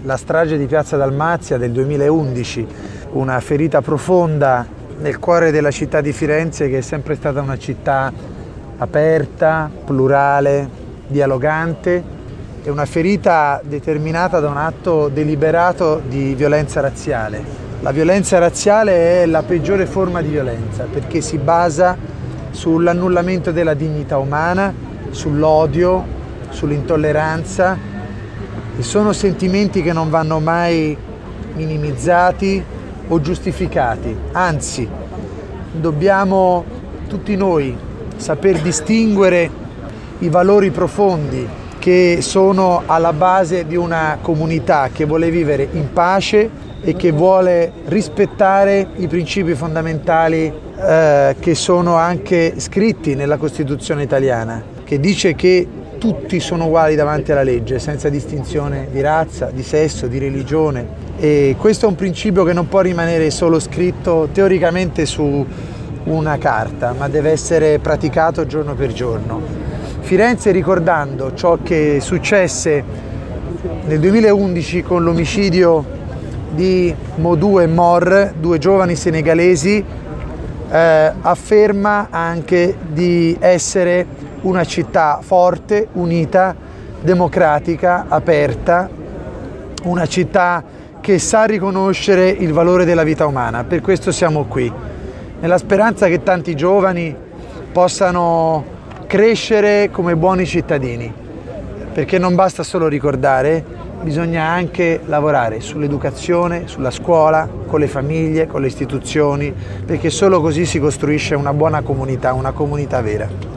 la strage di Piazza Dalmazia del 2011, una ferita profonda nel cuore della città di Firenze, che è sempre stata una città aperta, plurale, dialogante, è una ferita determinata da un atto deliberato di violenza razziale. La violenza razziale è la peggiore forma di violenza perché si basa sull'annullamento della dignità umana, sull'odio, sull'intolleranza, e sono sentimenti che non vanno mai minimizzati o giustificati, anzi dobbiamo tutti noi saper distinguere i valori profondi che sono alla base di una comunità che vuole vivere in pace e che vuole rispettare i principi fondamentali che sono anche scritti nella Costituzione italiana, che dice che tutti sono uguali davanti alla legge, senza distinzione di razza, di sesso, di religione. E questo è un principio che non può rimanere solo scritto teoricamente su una carta, ma deve essere praticato giorno per giorno. Firenze, ricordando ciò che successe nel 2011 con l'omicidio di Modou e Mor, due giovani senegalesi, afferma anche di essere una città forte, unita, democratica, aperta, una città che sa riconoscere il valore della vita umana. Per questo siamo qui, nella speranza che tanti giovani possano crescere come buoni cittadini, perché non basta solo ricordare, bisogna anche lavorare sull'educazione, sulla scuola, con le famiglie, con le istituzioni, perché solo così si costruisce una buona comunità, una comunità vera.